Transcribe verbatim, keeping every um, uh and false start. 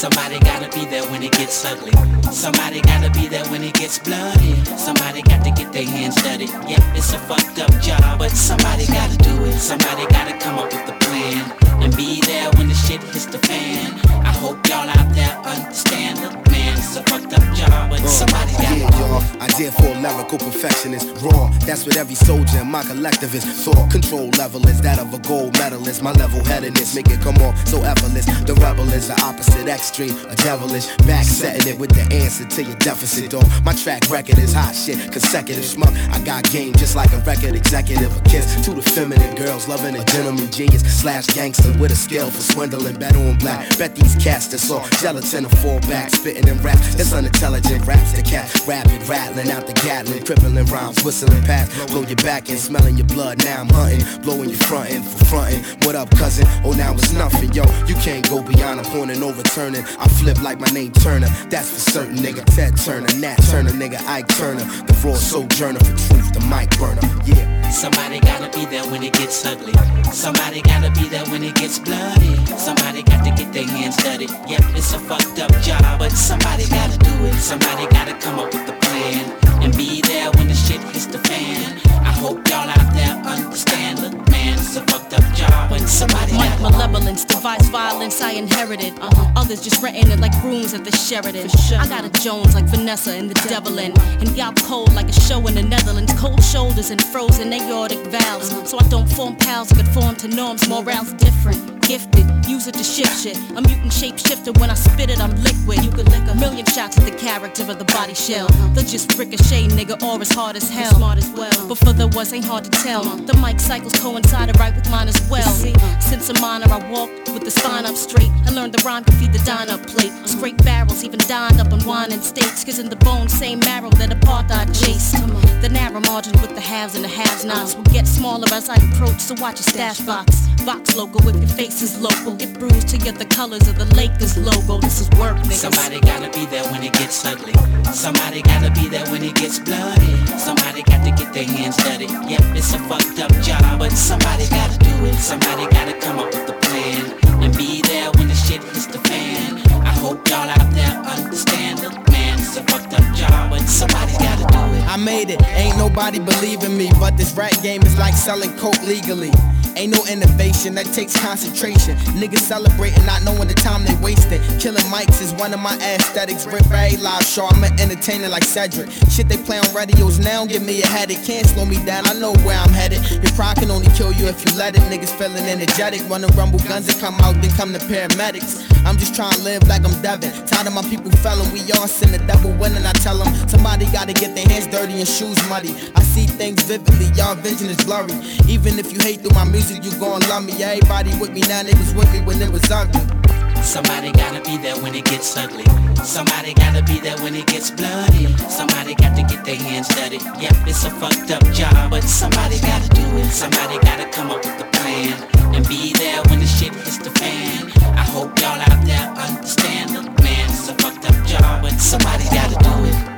Somebody gotta be there when it gets ugly. Somebody gotta be there when it gets bloody. Somebody got to get their hands dirty. Yeah, it's a fucked up job, but somebody gotta do it. Somebody gotta come up with a plan and be there when the shit hits the fan. I hope y'all out there understand. Look, man, it's a fucked up job, but somebody gotta yeah, do y'all. it. Idea for a lyrical perfectionist, raw. That's what every soldier in my collectivist thought. Control level is that of a gold medalist. My level-headedness make it come off so effortless. The rebel is the opposite extreme, a devilish. Back setting it with the answer to your deficit, dog. My track record is hot shit, consecutive schmuck. I got game just like a record executive. A kiss to the feminine girls, loving a gentleman genius slash gangster with a skill for swindling. Better on black. Bet these cats that's all gelatin to fall back, spitting in rap. It's unintelligent raps. The cat rapid rattling out the Gatling, crippling rhymes, whistling past. Blow your back and smelling your blood. Now I'm hunting, blowing your frontin' for frontin'. What up, cousin? Oh, now it's nothing, yo. You can't go beyond a point and overturning. I flip like my name Turner. That's for certain, nigga. Ted Turner, Nat Turner, nigga. Ike Turner. The raw sojourner for truth, the mic burner. Yeah. Somebody gotta be there when it gets ugly. Somebody gotta be there when it gets bloody. Somebody got to get their hands dirty. Yep, it's a fucked up job, but somebody gotta do it. Somebody gotta come up with a plan and be there when the shit hits the fan. I hope y'all out there understand. Look, man, it's a fucked up job, but somebody Mike gotta malevolence, device violence I inherited. Uh-huh. Others just renting it like rooms at the Sheridan. Sure. I got a Jones like Vanessa and the Devilin, and y'all cold like a show in the Netherlands. Cold shoulders and frozen aortic valves. Uh-huh. So I don't form pals, I conform to norms. Morale's different. Gifted, use it to shift shit. A mutant shapeshifter, when I spit it, I'm liquid. You could lick a million shots at the character of the body shell. They'll just ricochet, nigga, or as hard as hell. Smart as well, but for the was ain't hard to tell. The mic cycles coincided right with mine as well. Since a minor, I walked with the spine up straight. I learned the rhyme could feed the dine-up plate. Scrape barrels, even dined up on wine and steaks. Cause in the bone, same marrow that apartheid chased. The narrow margin with the haves and the have-nots will get smaller as I approach, so watch your stash box. Vox logo with your face is local. Get bruised to get the colors of the Lakers logo. This is work, niggas. Somebody gotta be there when it gets ugly. Somebody gotta be there when it gets bloody. Somebody got to get their hands dirty. Yep, it's a fucked up job, but somebody gotta do it. Somebody gotta come up with a plan and be there when the shit hits the fan. I hope y'all out there understand. Look, man, it's a fucked up job, but somebody gotta do it. I made it, ain't nobody believing me, but this rap game is like selling coke legally. Ain't no innovation, that takes concentration. Niggas celebrating, not knowing the time they wasting. Killing mics is one of my aesthetics. Rip very live show, I'm an entertainer like Cedric. Shit they play on radios now, give me a headache. Can't slow me down, I know where I'm headed. Your pride can only kill you if you let it. Niggas feeling energetic, wanna rumble guns and come out, then come the paramedics. I'm just trying to live like I'm Devin. Tired of my people felling, we all sin, the devil winning. I tell them, somebody gotta get their hands dirty and shoes muddy. I see things vividly, y'all vision is blurry. Even if you hate through my music, you gon' love me. Everybody with me now, they was with me when it was ugly. Somebody gotta be there when it gets ugly. Somebody gotta be there when it gets bloody. Somebody got to get their hands dirty. Yep, it's a fucked up job, but somebody gotta do it. Somebody gotta come up with a plan and be there when the shit hits the fan. I hope y'all out there understand. Look, man, it's a fucked up job, but somebody gotta do it.